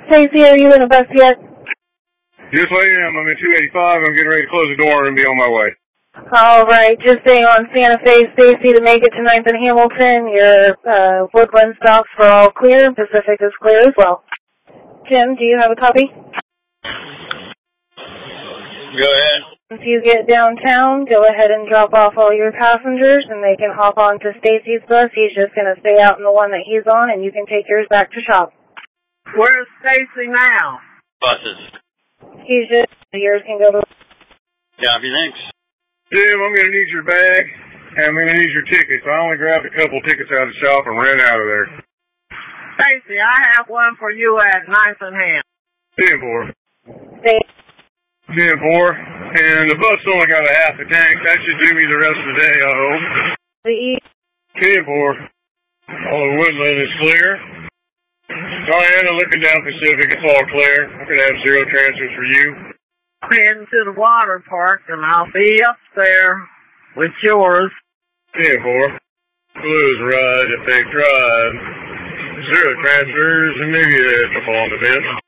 Stacey, are you in a bus yet? Yes, I am. I'm at 285. I'm getting ready to close the door and be on my way. All right, just stay on Santa Fe, Stacey, to make it to 9th and Hamilton. Your Woodland stops are all clear. Pacific is clear as well. Jim, do you have a copy? Go ahead. If you get downtown, go ahead and drop off all your passengers, and they can hop on to Stacey's bus. He's just going to stay out in the one that he's on, and you can take yours back to shop. Where's Stacey now? Buses. He's just, yours can go to... Copy, thanks. Jim, I'm going to need your bag, and I'm going to need your tickets. I only grabbed a couple tickets out of the shop and ran out of there. Stacey, I have one for you at 9th and Ham. 10-4. Stacey. 10-4. And the bus only got a half a tank. That should do me the rest of the day, I hope. The E. 10-4. All the Woodland is clear. Diana, looking down Pacific, it's all clear. I'm going to have 0 transfers for you. Heading to the water park, and I'll be up there with yours. 10-4. Blues ride if they drive. 0 transfers, and maybe a couple on the bench.